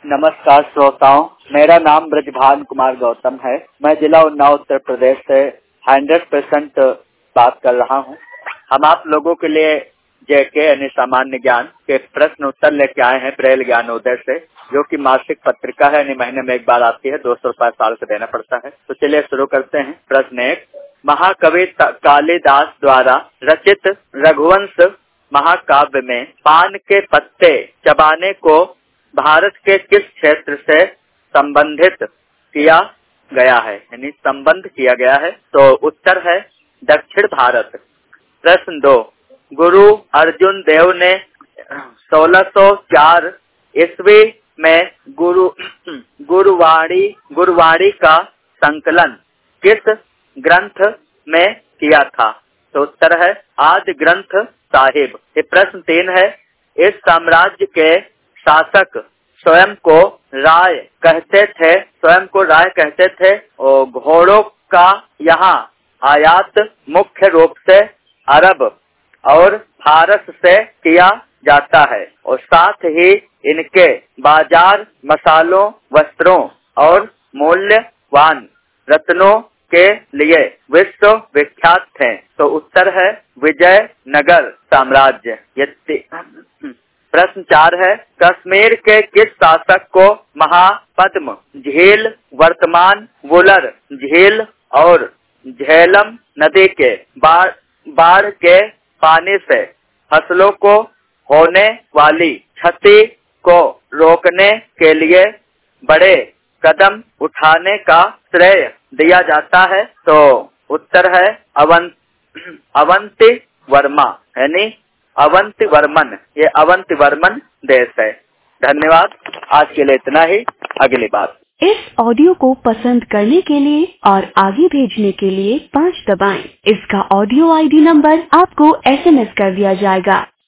नमस्कार श्रोताओं, मेरा नाम ब्रजभान कुमार गौतम है। मैं जिला उन्नाव उत्तर प्रदेश से 100% बात कर रहा हूं। हम आप लोगों के लिए जेके यानी सामान्य ज्ञान के प्रश्न उत्तर लेके आए हैं ब्रेल ज्ञानोदय से, जो कि मासिक पत्रिका है, यानी महीने में एक बार आती है। 200 रुपये साल से देना पड़ता है। तो चलिए शुरू करते हैं। प्रश्न 1, महाकवि कालिदास द्वारा रचित रघुवंश महाकाव्य में पान के पत्ते चबाने को भारत के किस क्षेत्र से संबंधित किया गया है, यानी संबंध किया गया है? तो उत्तर है दक्षिण भारत। प्रश्न 2, गुरु अर्जुन देव ने 1604 ईस्वी में गुरुवाणी का संकलन किस ग्रंथ में किया था? तो उत्तर है आदि ग्रंथ साहिब। ये प्रश्न 3 है, इस साम्राज्य के शासक स्वयं को राय कहते थे और घोड़ों का यहाँ आयात मुख्य रूप से अरब और फारस से किया जाता है और साथ ही इनके बाजार मसालों, वस्त्रों और मूल्यवान रत्नों के लिए विश्व विख्यात थे। तो उत्तर है विजयनगर साम्राज्य। प्रश्न 4 है, कश्मीर के किस शासक को महापद्म झील, वर्तमान वुलर झील और झेलम नदी के बाढ़ के पानी से फसलों को होने वाली क्षति को रोकने के लिए बड़े कदम उठाने का श्रेय दिया जाता है? तो उत्तर है अवंती वर्मा, यानी अवंती वर्मन। ये अवंती वर्मन देश है। धन्यवाद। आज के लिए इतना ही। अगली बात। इस ऑडियो को पसंद करने के लिए और आगे भेजने के लिए 5 दबाएं। इसका ऑडियो ID नंबर आपको SMS कर दिया जाएगा।